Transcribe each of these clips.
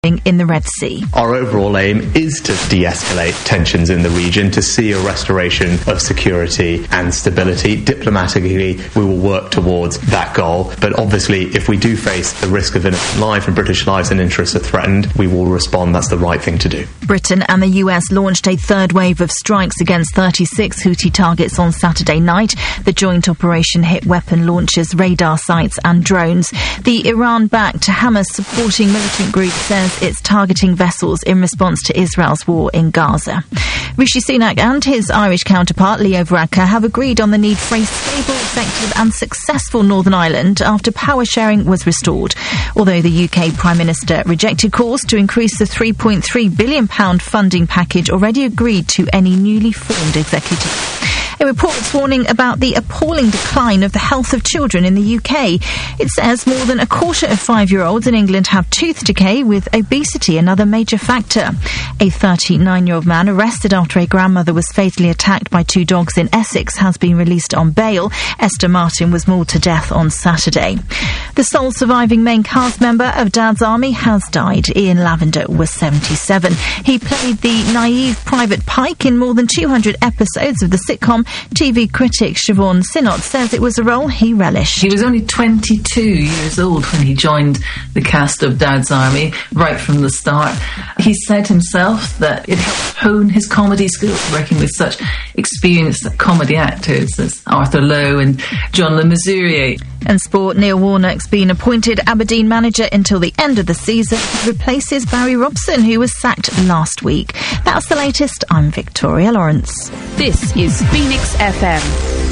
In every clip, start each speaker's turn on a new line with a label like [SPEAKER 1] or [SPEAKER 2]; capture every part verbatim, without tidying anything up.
[SPEAKER 1] in the Red Sea.
[SPEAKER 2] Our overall aim is to de-escalate tensions in the region, to see a restoration of security and stability. Diplomatically, we will work towards that goal. But obviously, if we do face the risk of innocent life and British lives and interests are threatened, we will respond. That's the right thing to do.
[SPEAKER 1] Britain and the U S launched a third wave of strikes against thirty-six Houthi targets on Saturday night. The joint operation hit weapon launchers, radar sites and drones. The Iran-backed Hamas-supporting militant group says it's targeting vessels in response to Israel's war in Gaza. Rishi Sunak and his Irish counterpart Leo Varadkar have agreed on the need for a stable, effective and successful Northern Ireland after power sharing was restored. Although the U K Prime Minister rejected calls to increase the three point three billion pounds funding package already agreed to any newly formed executive. A report's warning about the appalling decline of the health of children in the U K. It says more than a quarter of five-year-olds in England have tooth decay, with obesity another major factor. A thirty-nine-year-old man arrested after a grandmother was fatally attacked by two dogs in Essex has been released on bail. Esther Martin was mauled to death on Saturday. The sole surviving main cast member of Dad's Army has died. Ian Lavender was seventy-seven. He played the naive Private Pike in more than two hundred episodes of the sitcom. T V critic Siobhan Sinnott says it was a role he relished.
[SPEAKER 3] He was only twenty-two years old when he joined the cast of Dad's Army, right from the start. He said himself that it helped hone his comedy skills, working with such experienced comedy actors as Arthur Lowe and John Le Mesurier.
[SPEAKER 1] And sport, Neil Warnock's been appointed Aberdeen manager until the end of the season. He replaces Barry Robson, who was sacked last week. That's the latest. I'm Victoria Lawrence.
[SPEAKER 4] This is Phoenix F M.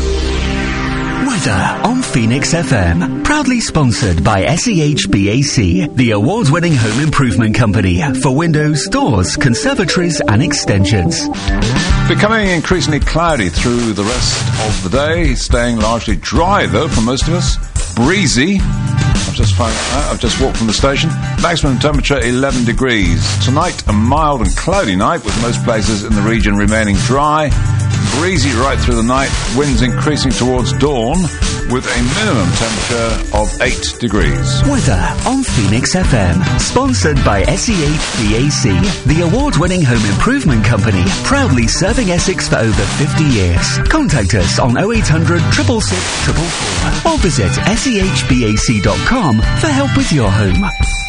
[SPEAKER 5] Weather on Phoenix F M. Proudly sponsored by S E H B A C, the award-winning home improvement company for windows, doors, conservatories and extensions.
[SPEAKER 6] Becoming increasingly cloudy through the rest of the day, staying largely dry though for most of us. Breezy. I've just found out. I've just walked from the station. Maximum temperature eleven degrees. Tonight a mild and cloudy night with most places in the region remaining dry. Breezy right through the night, winds increasing towards dawn with a minimum temperature of eight degrees.
[SPEAKER 5] Weather on Phoenix F M, sponsored by S E H B A C, the award-winning home improvement company, proudly serving Essex for over fifty years. Contact us on oh eight hundred, six six six, four four four or visit S E H B A C dot com for help with your home.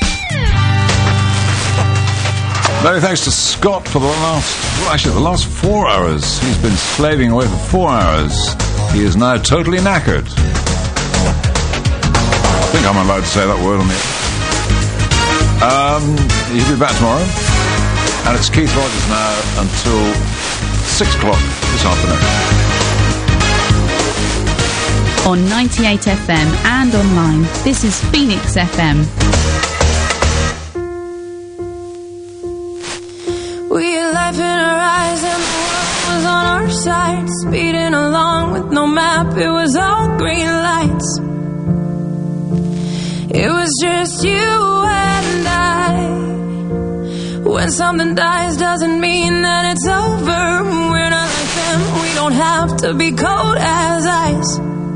[SPEAKER 6] Many thanks to Scott for the last, well actually the last four hours. He's been slaving away for four hours. He is now totally knackered. I think I'm allowed to say that word on the air. Um, he'll be back tomorrow. And it's Keith Rogers now until six o'clock this afternoon.
[SPEAKER 4] On ninety-eight F M and online, this is Phoenix F M.
[SPEAKER 7] We had life in our eyes and the world was on our side, speeding along with no map, it was all green lights. It was just you and I. When something dies doesn't mean that it's over. We're not like them, we don't have to be cold as ice.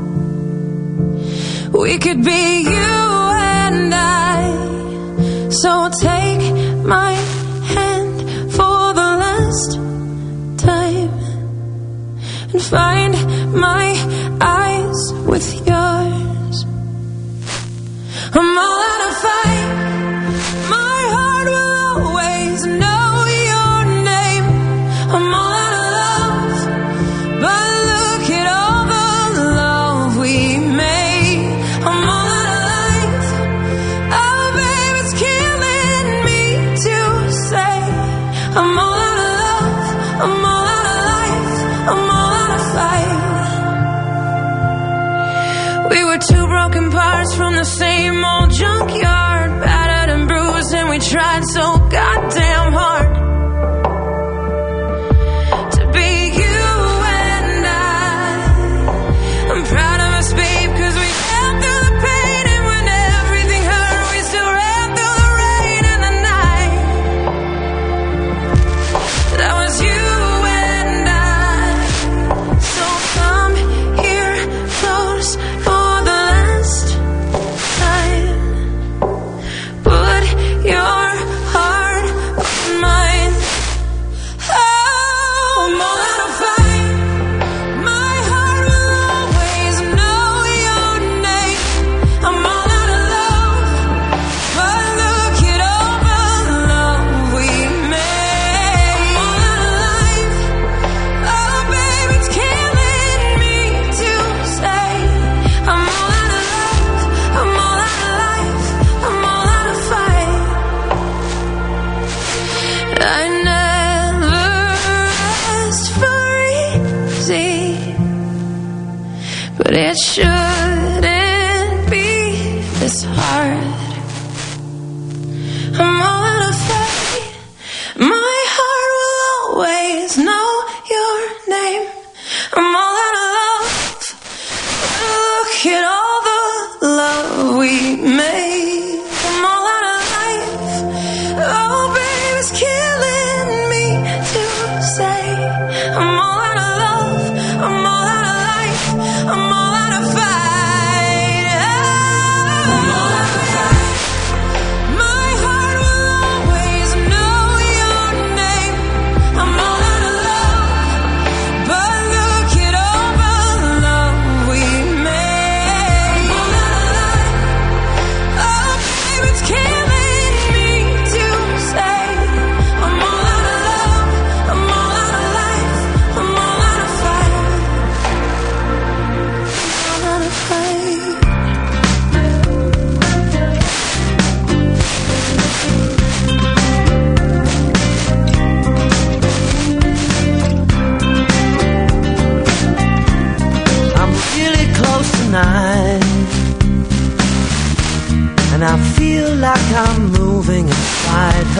[SPEAKER 7] We could be you and I. So take my hand for the last time and find my eyes with yours. I'm all out of fight. My heart will always know your name. I'm all out of love, but look at all the love we made. I'm all out of life. Oh, babe, it's killing me to say. I'm all out of love. I'm all out of life. I'm all out of fight. We were two broken parts from the same old junkyard, battered and bruised, and we tried so goddamn hard to be you and I. I'm proud of us, babe, cause we ran through the pain, and when everything hurt, we still ran through the rain and the night. That was you and I. So come here close for the last time. Put your heart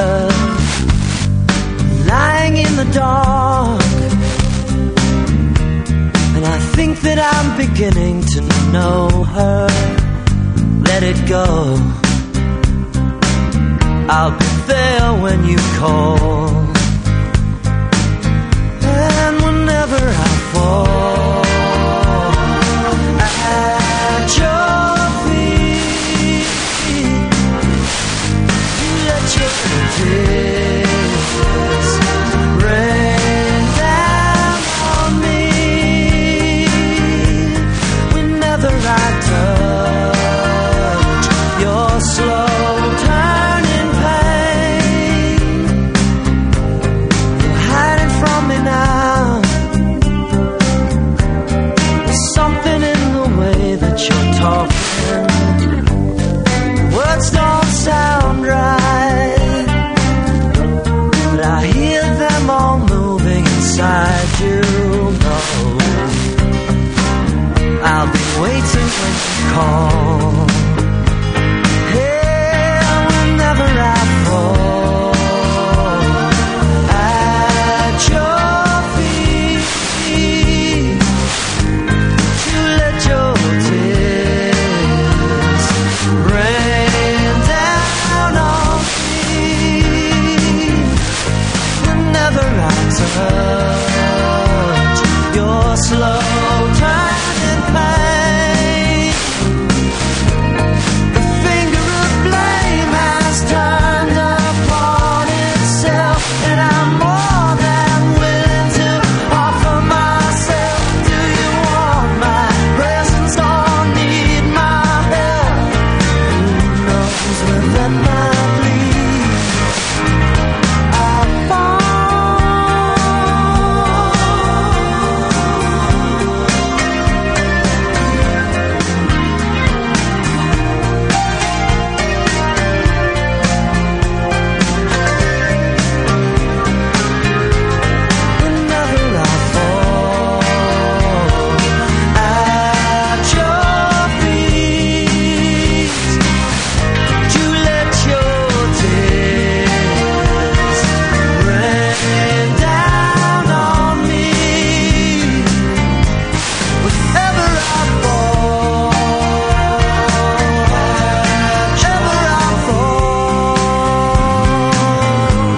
[SPEAKER 8] lying in the dark, and I think that I'm beginning to know her. Let it go, I'll be there when you call, and whenever I fall at your feet, you let your tears rain down on me. Whenever I touch your slow turning pain, you're hiding from me now. There's something in the way that you're talking, words don't sound right, but I hear them all moving inside you. No, I'll be waiting when you call. Hey, whenever I fall at your feet, you let your tears rain down on me. Whenever I touch your slow turning pain, the finger of blame has turned upon itself, and I'm more than willing to offer myself. Do you want my presence or need my help? Who knows where that might lead? I'll fall. Whenever I fall at your feet, you let your tears rain down on me. Whenever I fall, whenever I fall.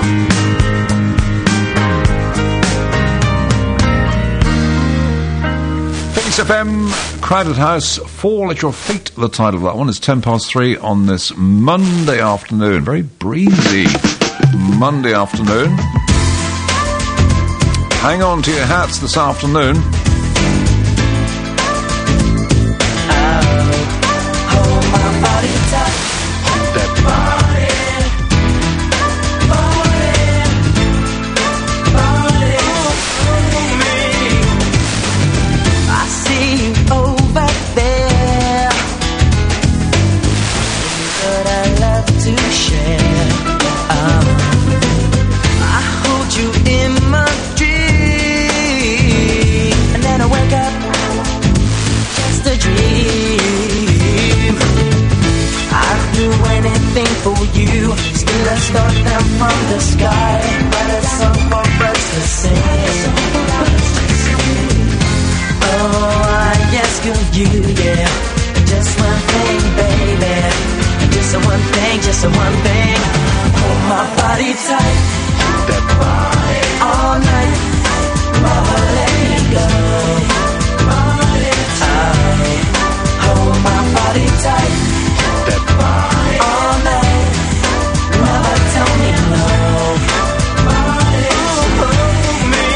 [SPEAKER 6] X F M, Crowded House, Fall at Your Feet. The title of that one is ten past three on this Monday afternoon. Very breezy Monday afternoon. Hang on to your hats this afternoon.
[SPEAKER 8] Hold my body tight. That body, body, body. I see you over there, but I love to share. Um, I hold you in my dream, and then I wake up, just a dream. I'd do anything for you, still I start them from the sky, but a song for birds to sing. Oh, I ask of you, yeah, just one thing, baby, just a one thing, just a one thing. Hold my body tight, that body all night, never let me go. Body tight, hold my body tight, that body all night, never tell me no. Body, hold me,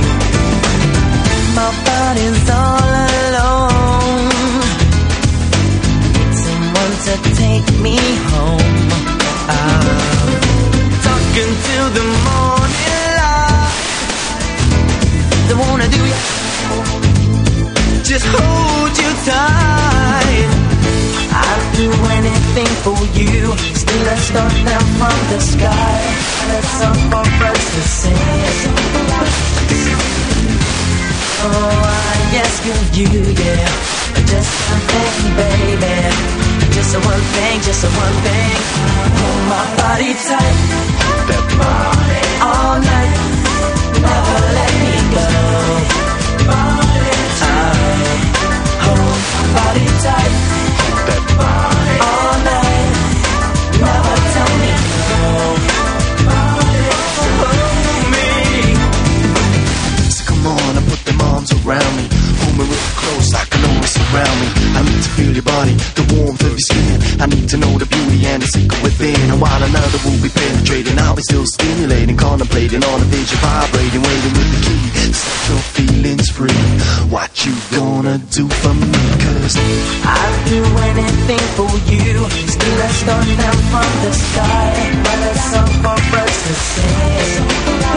[SPEAKER 8] my body's all alone, someone to take me home. I'm talking to the morning light, don't wanna do ya, just hold you tight. I'd do anything for you, still I start them from the sky, and a song for birds to sing. Oh, I ask of you, yeah, just one thing, baby, just a one thing, just a one thing. Hold my body tight, that body all night, never let me go. I hold my body tight, that body all night, never tell me no. Hold me. So come on and put them arms around me. Hold me real close, I can always surround me. I need to feel your body, the warmth of your skin. I need to know the beauty and the secret within. And while another will be penetrating, I'll be still stimulating, contemplating on a vision, vibrating, waiting with the key to set your feelings free. What you gonna do for me? Cause I'd do anything for you. Steal a star down from the sky, write a song for birds to sing.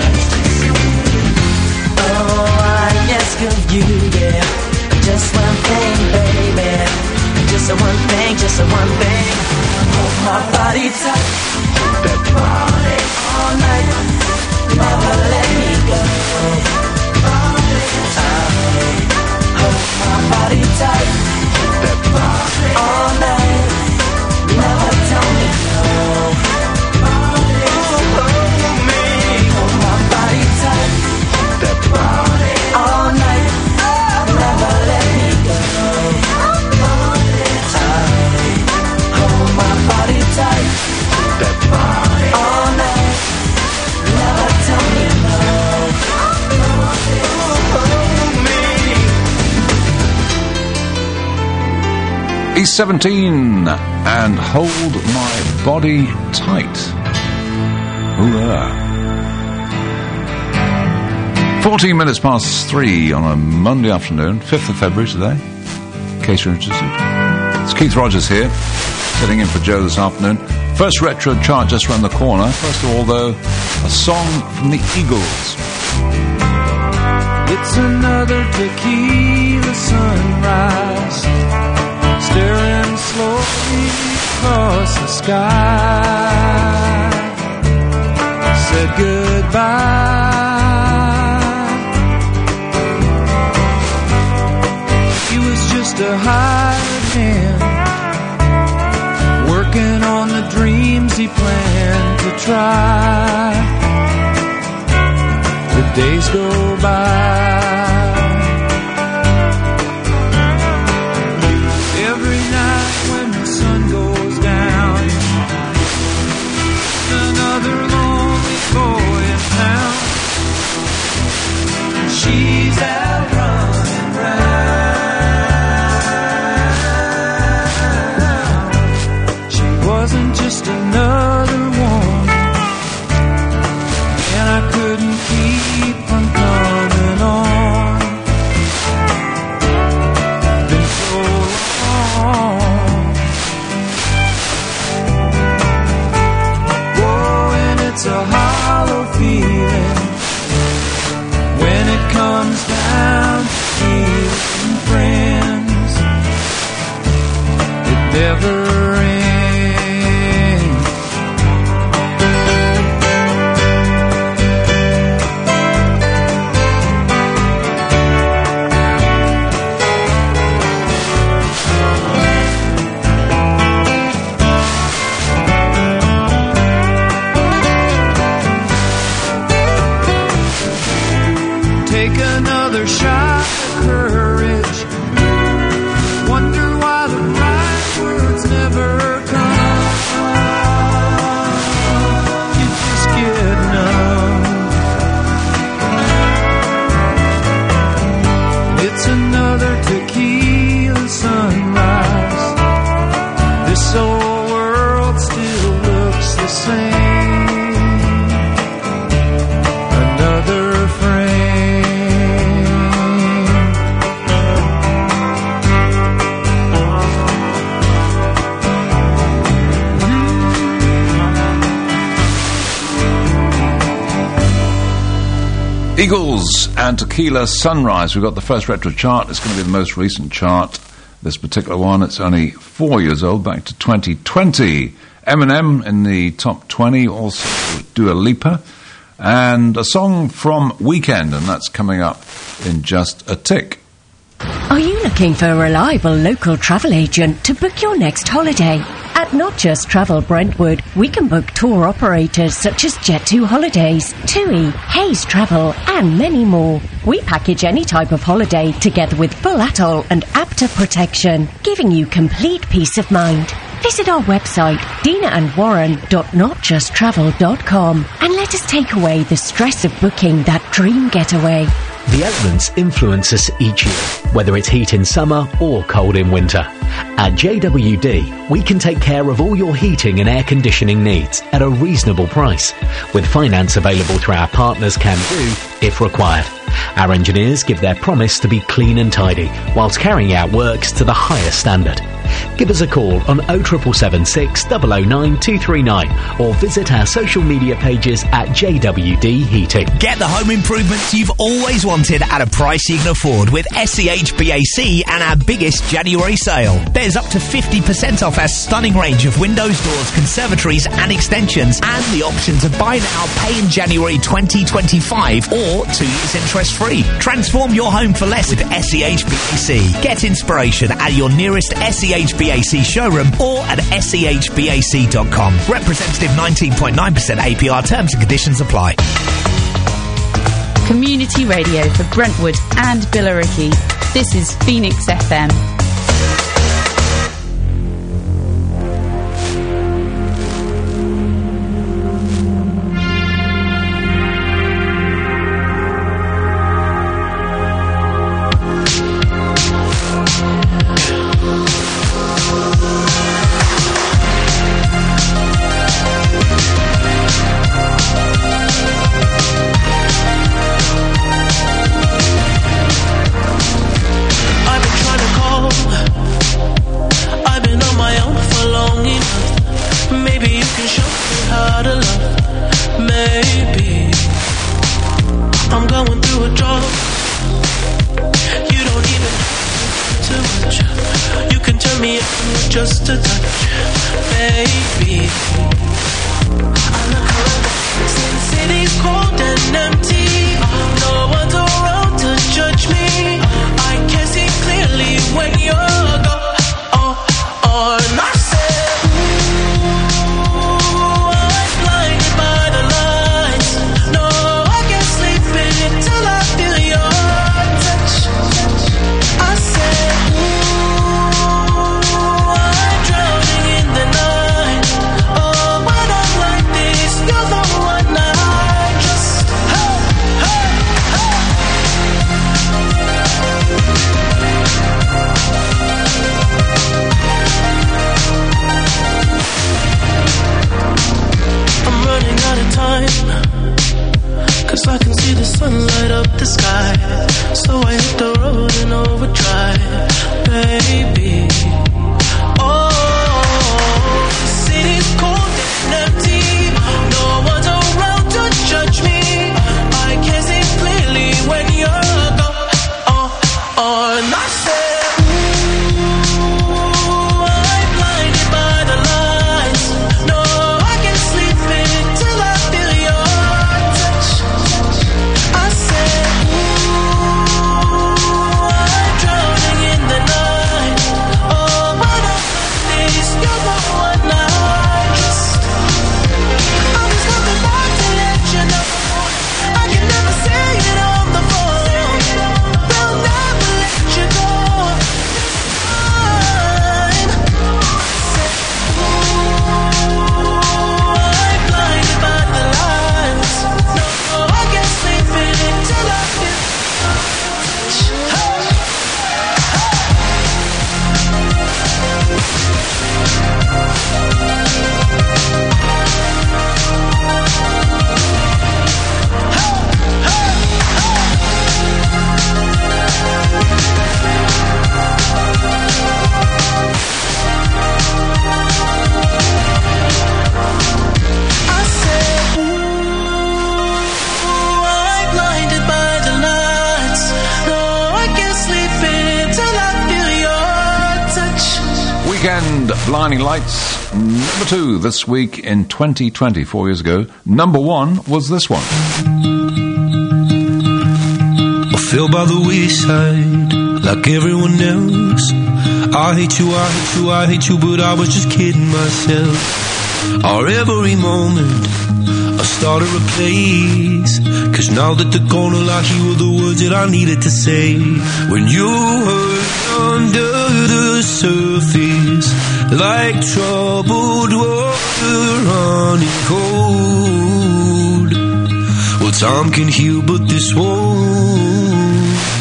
[SPEAKER 8] Oh, I ask of you, yeah, just one thing, baby. Just a one thing, just a one thing. Hold my body tight, that body all night, never let me go. I hold my body tight, that body all night, never tell me no. Hold me, hold my body tight, that body all night, never let me go. Hold my body tight, that body all night, never tell me no. Hold me.
[SPEAKER 6] He's seventeen and Hold My Body Tight. Ooh, yeah. fourteen minutes past three on a Monday afternoon, fifth of February today, in case you're interested. It's Keith Rogers here, sitting in for Joe this afternoon. First retro chart just around the corner. First of all, though, a song from the Eagles.
[SPEAKER 9] It's another tequila sunrise, staring slowly across the sky. Said goodbye. He was just a hired hand, working on the dreams he planned to try. The days go by. Every night when the sun goes down, another lonely boy in town. She's out running round. She wasn't just another one, and I couldn't keep from coming on. Been so long. Oh, and it's a hollow feeling when it comes down to being friends. It never ends. Take another shot at courage. Wonder why the right words never come. You just get numb. It's another tequila sunrise. This old world still looks the same. Another frame.
[SPEAKER 6] Eagles and Tequila Sunrise. We've got the first retro chart. It's going to be the most recent chart. This particular one, it's only four years old, back to twenty twenty. Eminem in the top twenty, also Dua Lipa. And a song from Weekend, and that's coming up in just a tick.
[SPEAKER 10] Are you looking for a reliable local travel agent to book your next holiday? At Not Just Travel Brentwood, we can book tour operators such as Jet two Holidays, TUI, Hayes Travel, and many more. We package any type of holiday together with full atoll and APTA protection, giving you complete peace of mind. Visit our website, dina and warren dot not just travel dot com, and let us take away the stress of booking that dream getaway.
[SPEAKER 11] The elements influence us each year, whether it's heat in summer or cold in winter. At J W D, we can take care of all your heating and air conditioning needs at a reasonable price, with finance available through our partners Can Do if required. Our engineers give their promise to be clean and tidy, whilst carrying out works to the highest standard. Give us a call on oh seven seven six, zero zero nine, two three nine or visit our social media pages at J W D Heating.
[SPEAKER 12] Get the home improvements you've always wanted at a price you can afford with S E H B A C and our biggest January sale. There's up to fifty percent off our stunning range of windows, doors, conservatories and extensions, and the option to buy now, pay in January twenty twenty-five or two years interest free. Transform your home for less with S E H B A C. Get inspiration at your nearest S E H B A C showroom or at S E H B A C dot com. Representative nineteen point nine percent A P R. Terms and conditions apply.
[SPEAKER 4] Community radio for Brentwood and Billericay. This is Phoenix F M.
[SPEAKER 6] Blinding Lights, number two this week in twenty twenty, four years ago. Number one was this one.
[SPEAKER 13] I feel by the wayside
[SPEAKER 9] like everyone else. I hate you, I hate you, I hate you, but I was just kidding myself. Our every moment I started a place, cause now that they're gone, all I hear were the words that I needed to say. When you hurt under the surface, like troubled water running cold. Well, time can heal, but this won't.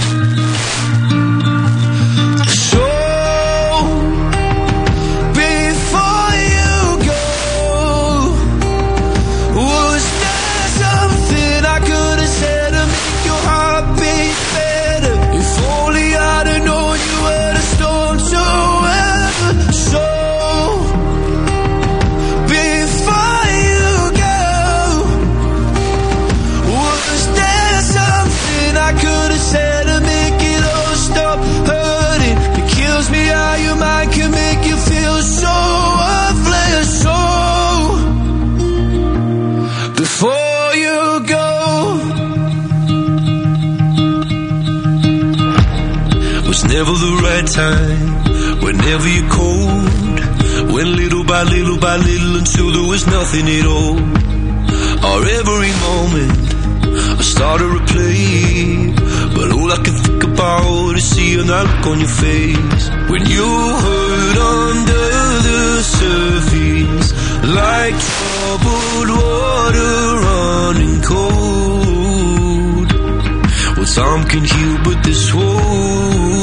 [SPEAKER 9] Never the right time, whenever you're cold. Went little by little by little until there was nothing at all. Our every moment I started to play, but all I can think about is seeing that look on your face. When you hurt under the surface, like troubled water running cold. Well, time can heal, but this won't.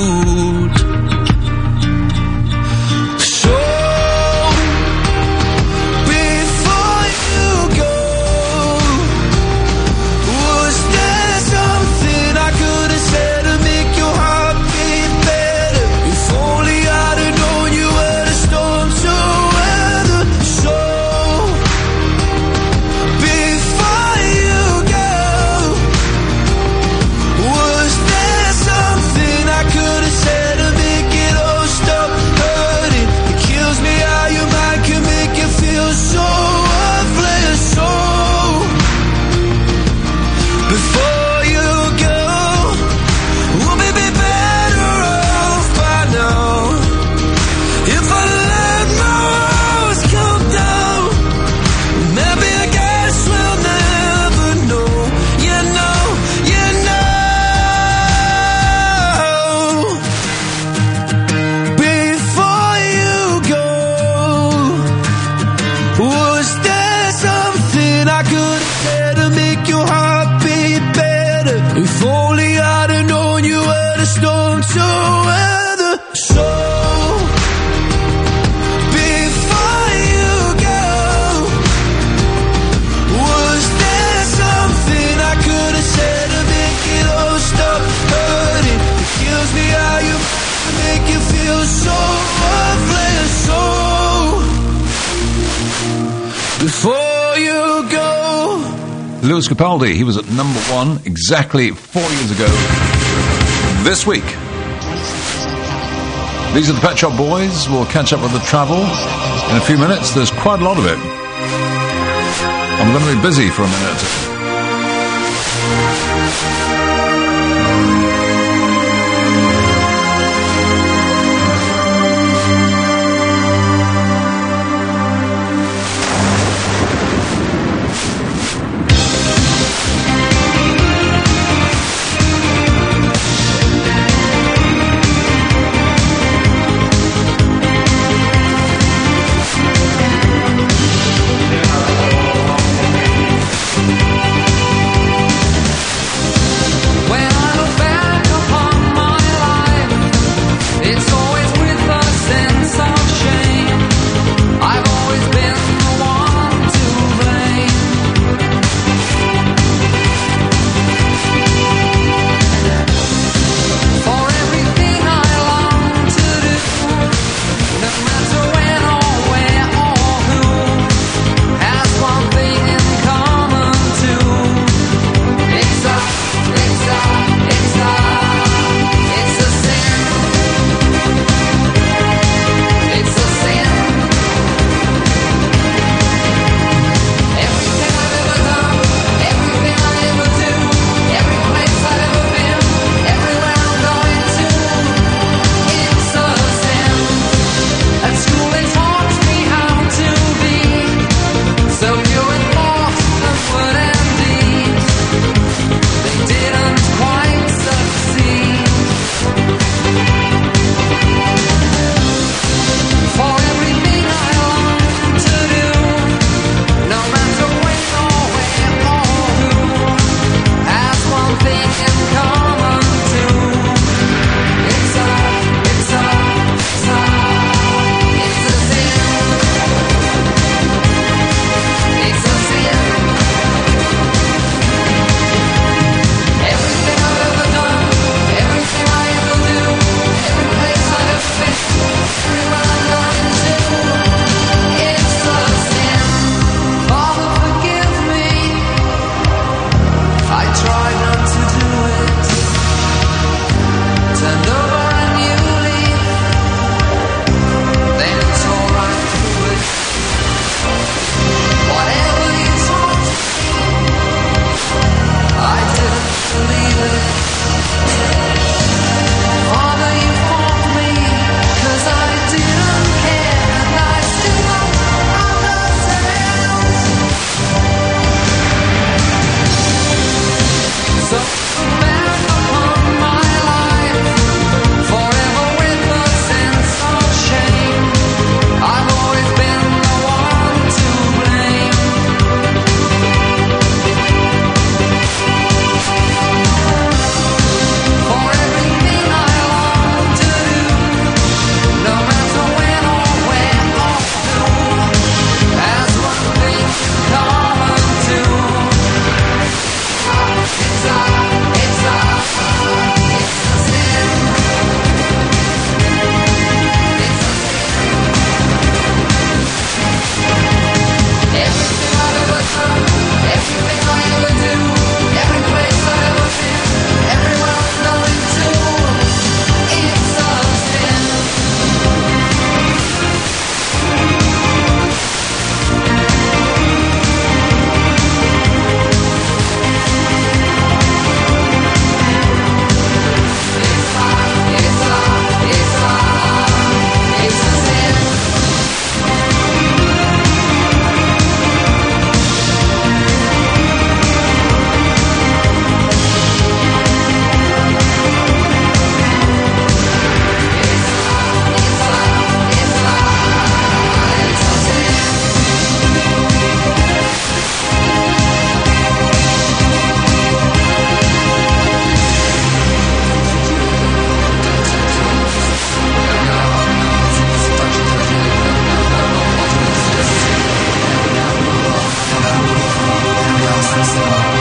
[SPEAKER 6] Lewis Capaldi, he was at number one exactly four years ago this week. These are the Pet Shop Boys. We'll catch up with the travel in a few minutes. There's quite a lot of it. I'm going to be busy for a minute.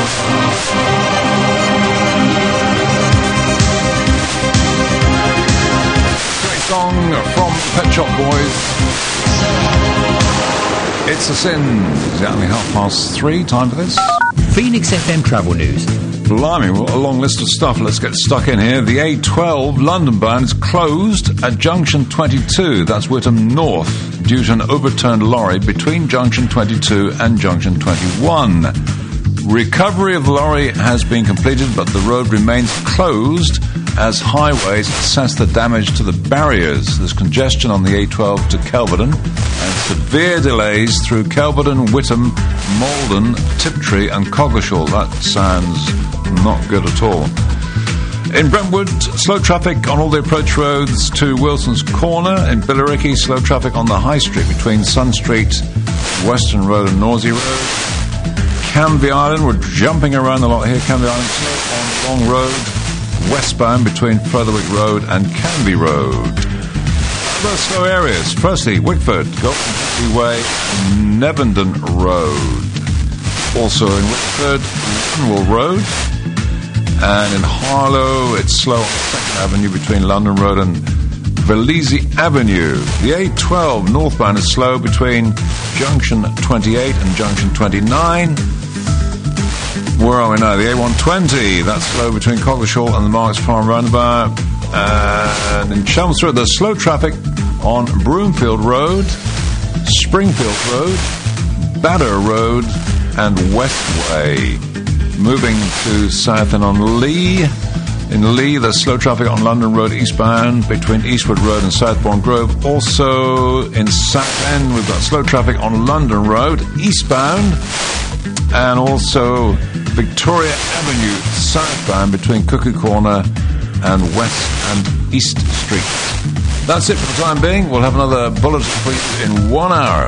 [SPEAKER 6] Song from Pet Shop Boys. It's a Sin. Exactly half past three. Time for this.
[SPEAKER 13] Phoenix F M travel news.
[SPEAKER 6] Blimey, what a long list of stuff. Let's get stuck in here. The A twelve London bound is closed at Junction twenty-two. That's Whittam North, due to an overturned lorry between Junction twenty-two and Junction twenty-one. Recovery of the lorry has been completed, but the road remains closed as highways assess the damage to the barriers. There's congestion on the A twelve to Kelvedon and severe delays through Kelvedon, Whittam, Malden, Tiptree and Coggeshall. That sounds not good at all. In Brentwood, slow traffic on all the approach roads to Wilson's Corner. In Billericay, slow traffic on the High Street between Sun Street, Western Road and Norsey Road. Canvey Island, we're jumping around a lot here. Canvey Island, slow on Long Road, westbound between Furtherwick Road and Canby Road. Other slow areas. Firstly, Wickford, Golden Way, Nevenden Road. Also in Wickford, Linwell Road. And in Harlow, it's slow on second Avenue between London Road and Velese Avenue. The A twelve northbound is slow between Junction twenty-eight and Junction twenty-nine. Where are we now? The A one twenty, that's slow between Coggeshall and the Marks Farm roundabout. And in Chelmsford, there's slow traffic on Broomfield Road, Springfield Road, Badder Road, and Westway. Moving to south and on Lee. In Lee, there's slow traffic on London Road eastbound between Eastwood Road and Southbourne Grove. Also in Southend, we've got slow traffic on London Road eastbound. And also Victoria Avenue southbound between Cuckoo Corner and West and East Street. That's it for the time being. We'll have another bulletin for you in one hour.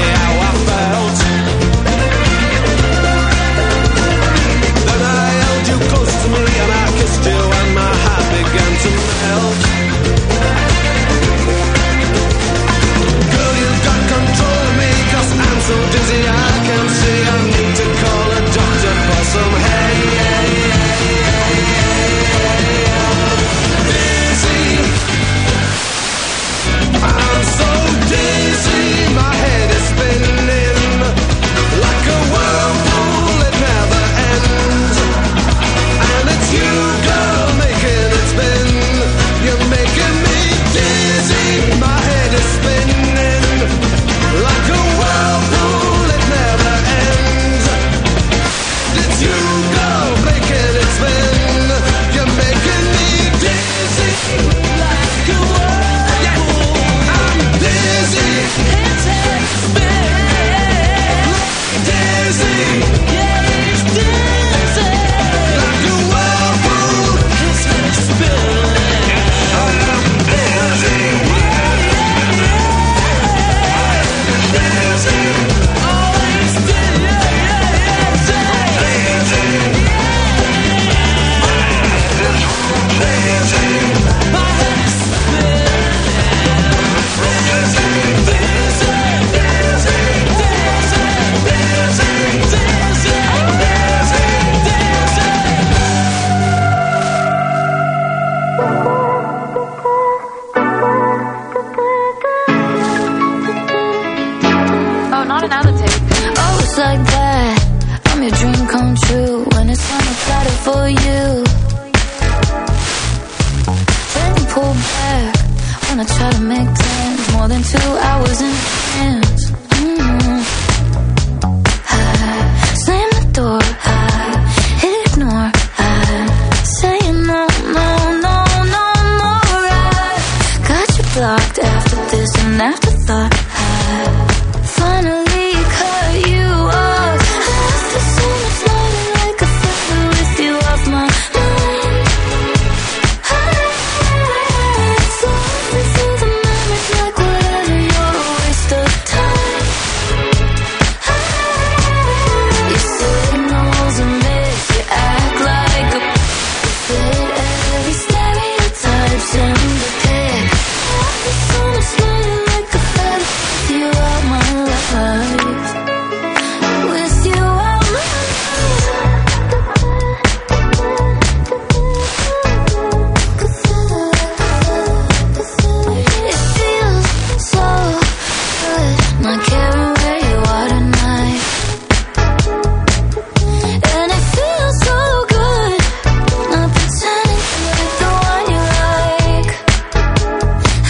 [SPEAKER 7] Then I held you personality. Oh, it's like that. I'm your dream come true when it's on the platter for you. Then you pull back when I try to make plans. More than two hours in advance. Mm-hmm. I slam the door, I ignore, I say no, no, no, no more. I got you blocked after this and afterthought. I finally cut you off. After so much longer, like a feather with you off my mind. So often through the memories, like whatever, you're a waste of time. You signals and miss, you act like a fit every stereotype, send the pic. After so much longer, like a feather with you out my life. With you out my It feels so good, not caring where you are tonight. And it feels so good, not pretending to like the one you like. I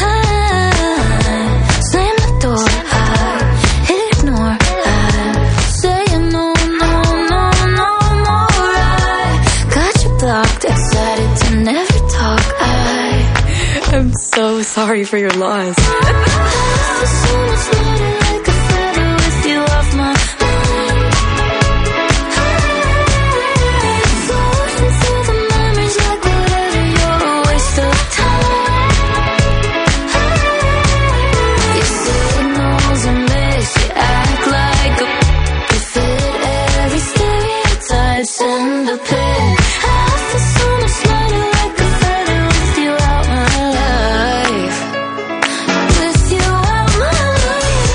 [SPEAKER 7] slam the door, I ignore, I say no, no, no, no more. I got you blocked, excited to never talk. I am so sorry for your loss. So much lighter, like a feather with you off my mind. So often through the memories, like whatever, you're a waste of time. Your signals and miss, you act like a you fit every stereotype, send a pic. After so much lighter, like a feather with you out my life. With you out my life.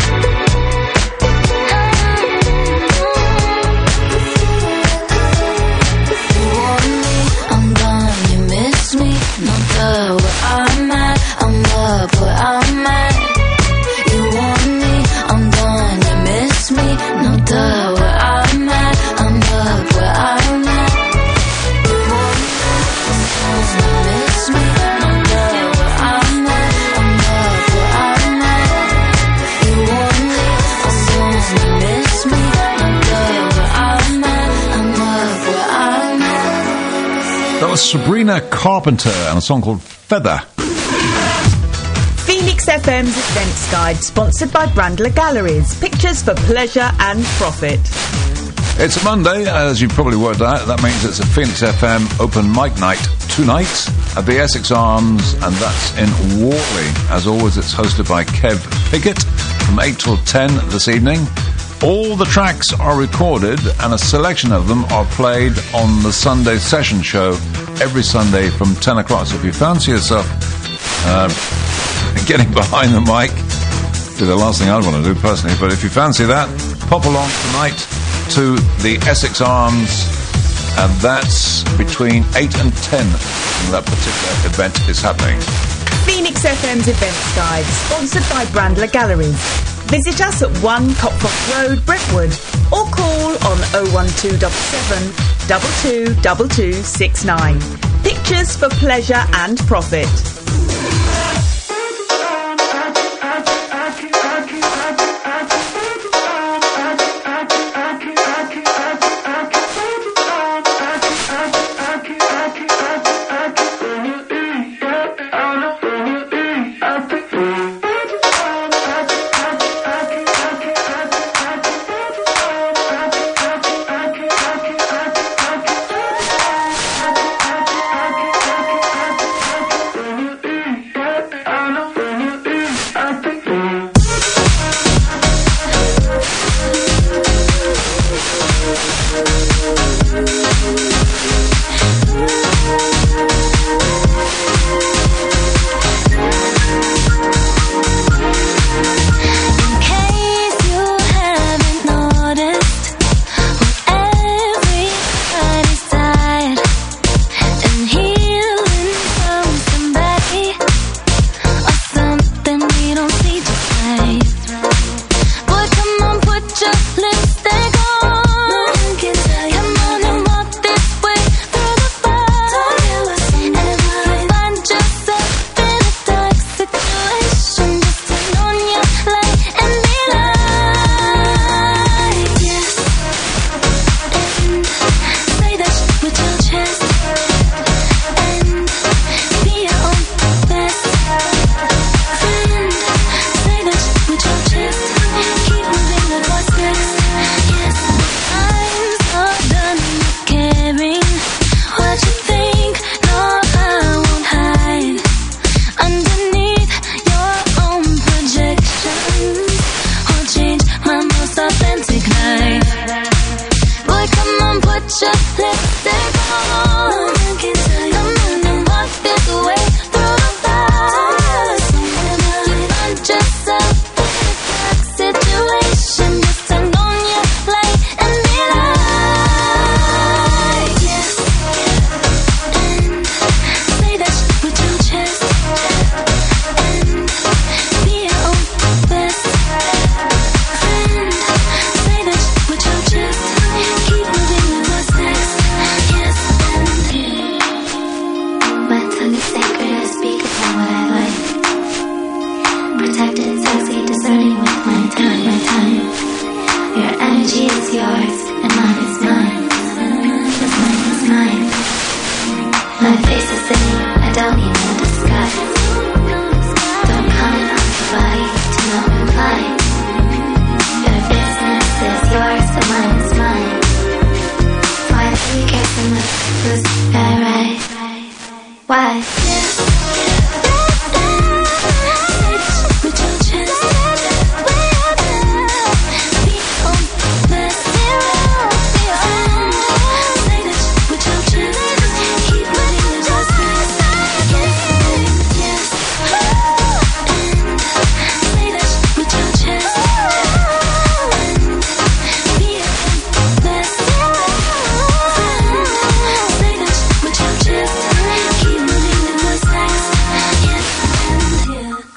[SPEAKER 7] You want me, I'm gone, you miss me. No duh, where I'm at, I'm up where I'm at. You want me, I'm gone, you miss me. No duh, where I'm at, I'm up where I'm at. You want me, I'm gone, you miss me. No duh, where I'm at, I'm up where I'm at. You want me, I'm gone, you miss me. No duh, where I'm at, I'm up where I'm at.
[SPEAKER 6] That was Sabrina Carpenter and a song called Feather.
[SPEAKER 14] Phoenix F M's Events Guide, sponsored by Brandler Galleries. Pictures for pleasure and profit.
[SPEAKER 6] It's a Monday, as you've probably worked out. That means it's a Phoenix F M open mic night tonight at the Essex Arms, and that's in Whorley. As always, it's hosted by Kev Pickett from eight till ten this evening. All the tracks are recorded, and a selection of them are played on the Sunday session show every Sunday from ten o'clock. So if you fancy yourself uh, getting behind the mic, do the last thing I'd want to do personally, but if you fancy that, pop along tonight to the Essex Arms, and that's between eight and ten when that particular event is happening.
[SPEAKER 14] Phoenix F M's Events Guide, sponsored by Brandler Galleries. Visit us at one Copcroft Road, Brentwood, or call on oh one two seven seven, two two two two six nine. Pictures for pleasure and profit.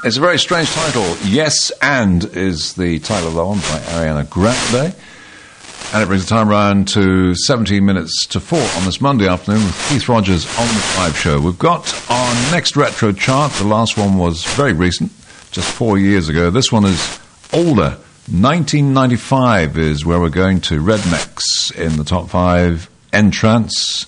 [SPEAKER 6] It's a very strange title. Yes And is the title of that one by Ariana Grande. And it brings the time round to seventeen minutes to four on this Monday afternoon with Keith Rogers on the Drive Show. We've got our next retro chart. The last one was very recent, just four years ago. This one is older. nineteen ninety-five is where we're going to. Rednecks in the top five. Entrance.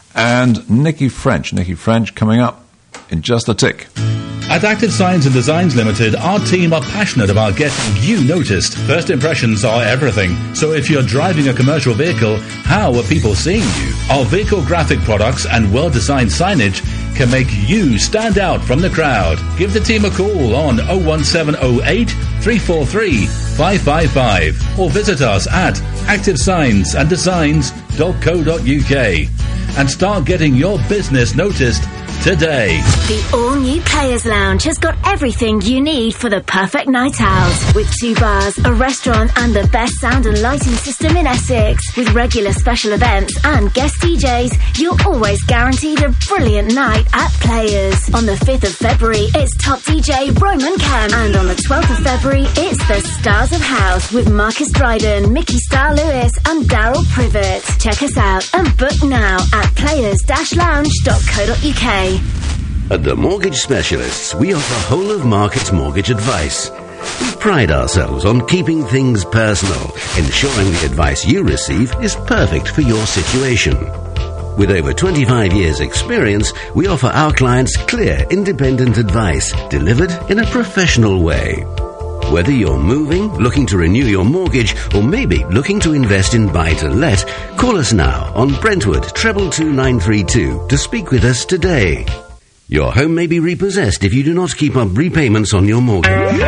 [SPEAKER 6] And Nikki French. Nikki French coming up in just a tick.
[SPEAKER 15] At Active Signs and Designs Limited, our team are passionate about getting you noticed. First impressions are everything. So if you're driving a commercial vehicle, how are people seeing you? Our vehicle graphic products and well-designed signage can make you stand out from the crowd. Give the team a call on oh one seven oh eight, three four three, five five five or visit us at active signs and designs dot co dot uk and start getting your business noticed today.
[SPEAKER 16] The all-new Players Lounge has got everything you need for the perfect night out. With two bars, a restaurant and the best sound and lighting system in Essex. With regular special events and guest D Js, you're always guaranteed a brilliant night at Players. On the fifth of February, it's top D J Roman Cam. And on the twelfth of February, it's the Stars of House with Marcus Dryden, Mickey Star Lewis and Daryl Privet. Check us out and book now at players dash lounge dot co dot uk.
[SPEAKER 17] At the Mortgage Specialists, we offer whole-of-market mortgage advice. We pride ourselves on keeping things personal, ensuring the advice you receive is perfect for your situation. With over twenty-five years' experience, we offer our clients clear, independent advice, delivered in a professional way. Whether you're moving, looking to renew your mortgage, or maybe looking to invest in buy-to-let, call us now on Brentwood treble two nine three two to speak with us today. Your home may be repossessed if you do not keep up repayments on your mortgage.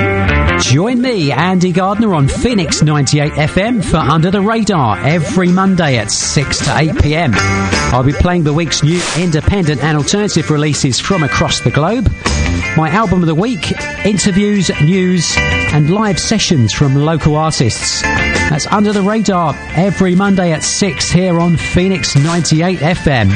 [SPEAKER 18] Join me, Andy Gardner, on Phoenix ninety-eight F M for Under the Radar every Monday at six to eight p m. I'll be playing the week's new independent and alternative releases from across the globe, my album of the week, interviews, news and live sessions from local artists. That's Under the Radar every Monday at six here on Phoenix ninety-eight F M.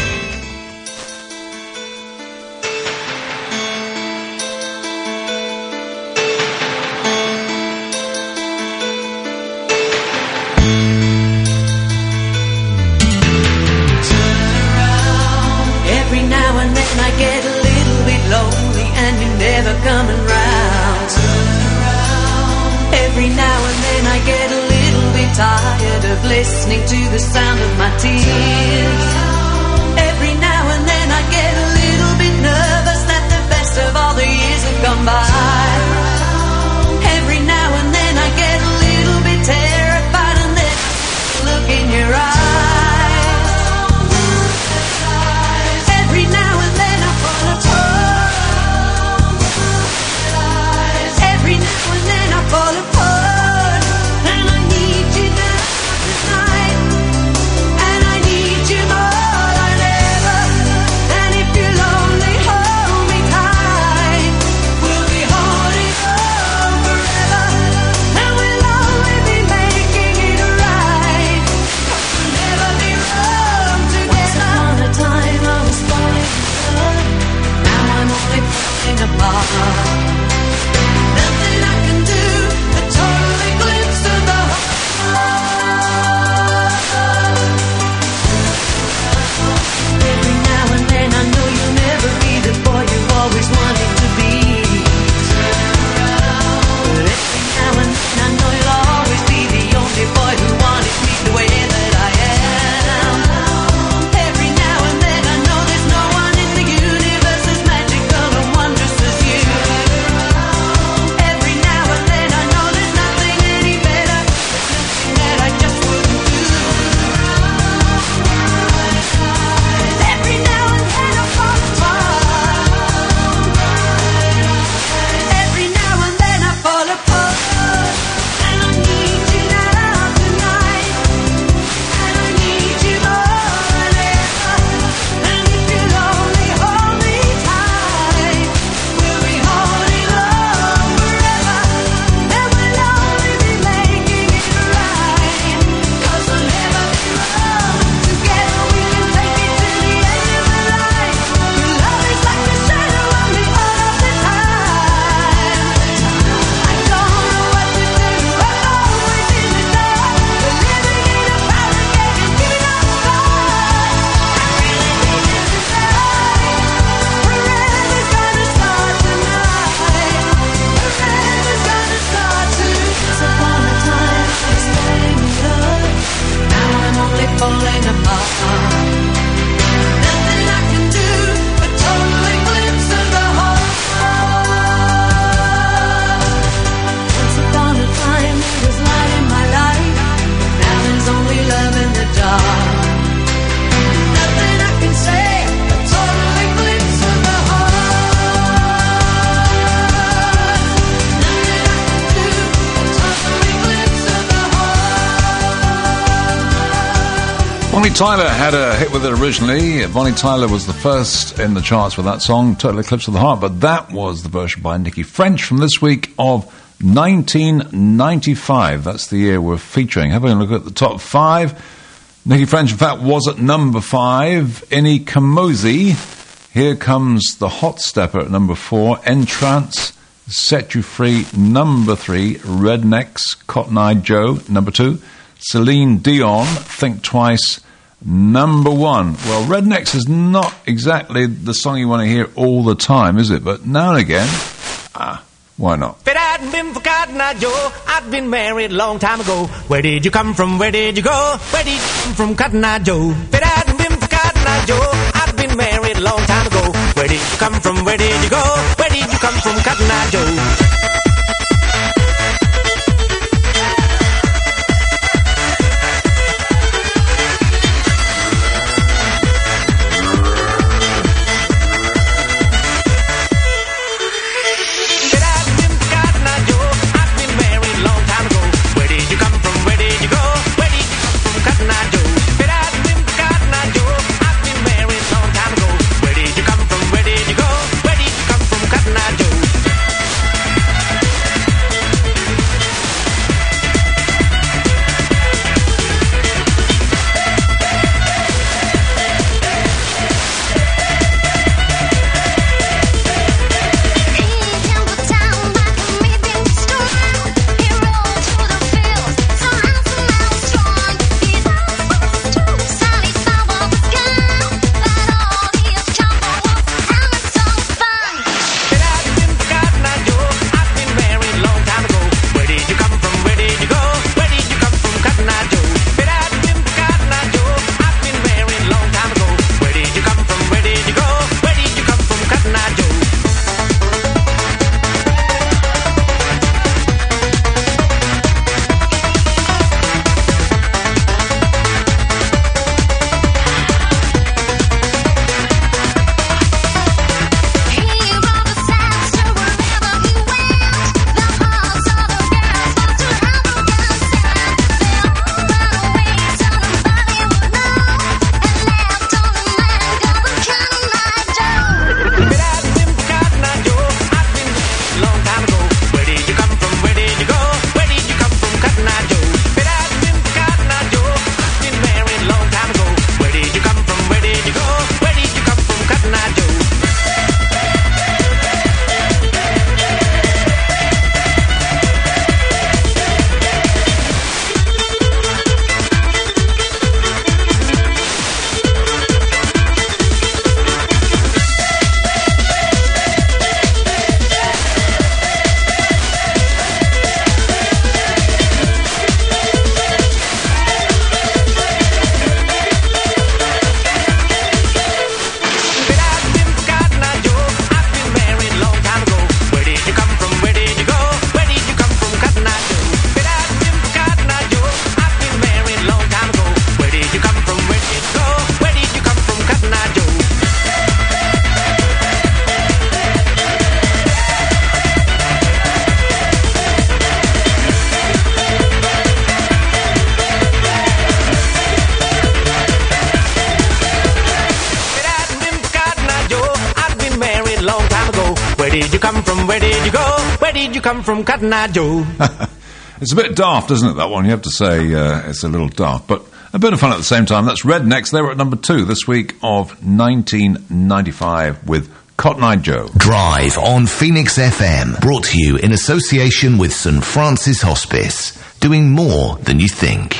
[SPEAKER 19] Listening to the sound of my tears. Every now and then I get a little bit nervous that the best of all the years have gone by. Every now and then I get a little bit terrified, and then I look in your eyes. Every now and then I fall apart. Every now and then I fall apart, and I need you now. We'll be
[SPEAKER 6] Bonnie Tyler had a hit with it originally. Bonnie Tyler was the first in the charts with that song, Total Eclipse of the Heart, but that was the version by Nikki French from this week of nineteen ninety-five. That's the year we're featuring. Having a look at the top five. Nikki French, in fact, was at number five. Inni Kamoze, Here Comes the Hot Stepper at number four. Entrance, Set You Free, number three. Rednecks, Cotton Eye Joe, number two. Celine Dion, Think Twice, number one. Well, Rednecks is not exactly the song you want to hear all the time, is it? But now and again, ah, why not?
[SPEAKER 20] If it hadn't been for Cotton Eye Joe, I'd been married a long time ago. Where did you come from? Where did you go? Where did you come from, Cotton Eye Joe? If it hadn't been for Cotton Eye Joe, I'd been married a long time ago. Where did you come from? Where did you go? Where did you come from, Cotton Eye Joe? Come from Cotton Eye Joe.
[SPEAKER 6] It's a bit daft, isn't it, that one? You have to say uh, it's a little daft, but a bit of fun at the same time. That's Rednecks. They were at number two this week of nineteen ninety-five with Cotton Eye Joe.
[SPEAKER 21] Drive on Phoenix F M, brought to you in association with St Francis Hospice, doing more than you think.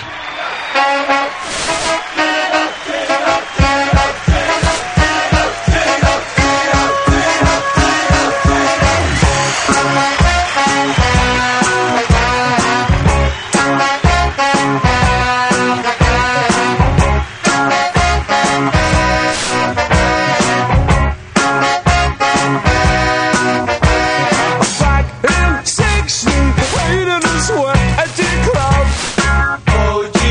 [SPEAKER 22] Six, waiting this way at the club. Oh,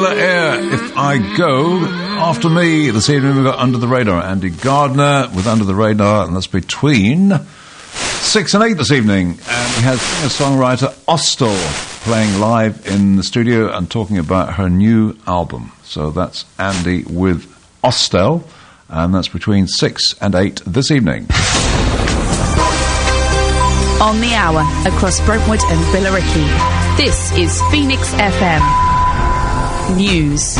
[SPEAKER 6] Another air if I go. After me this evening we've got Under the Radar. Andy Gardner with Under the Radar, and that's between six and eight this evening. And we have singer-songwriter Ostel playing live in the studio and talking about her new album. So that's Andy with Ostel, and that's between six and eight this evening.
[SPEAKER 4] On the hour, across Brentwood and Billericay, this is Phoenix F M News.